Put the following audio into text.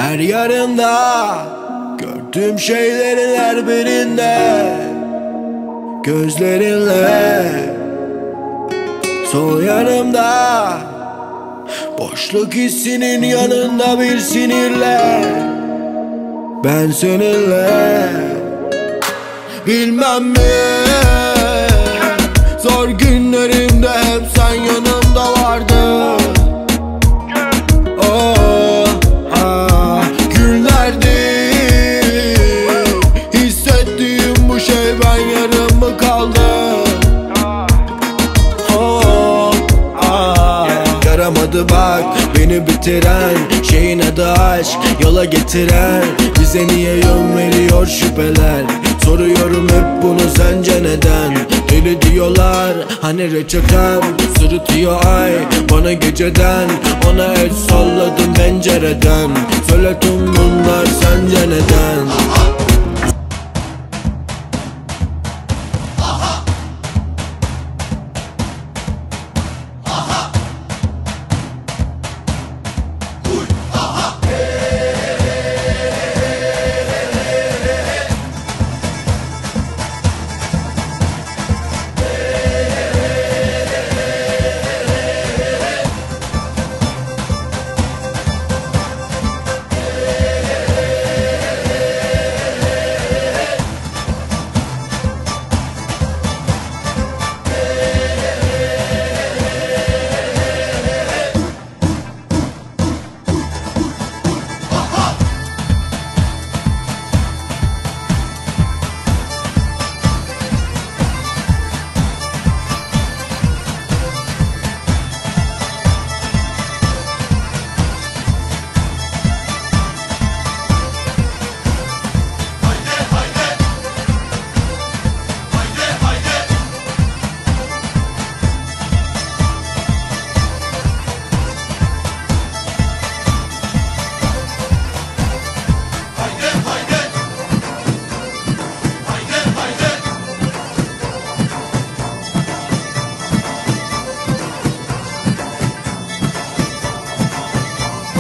her yarında. Gördüğüm şeylerin her birinde, gözlerinle sol yanımda. Boşluk hissinin yanında bir sinirle, ben seninle. Bilmem mi, zor günlerimde hep sen yanımda vardın. Oh, ah, günlerdir hissettiğim bu şey, ben yarım mı kaldım? Oh, ah, yaramadı bak beni bitiren şeyin adı aşk, yola getiren. Bize niye yön veriyor şüpheler? Soruyorum hep bunu, sence neden? Deli diyorlar hani reçetem, sırıtıyor ay bana geceden. Ona el salladım pencereden, söyle tüm bunlar sence neden?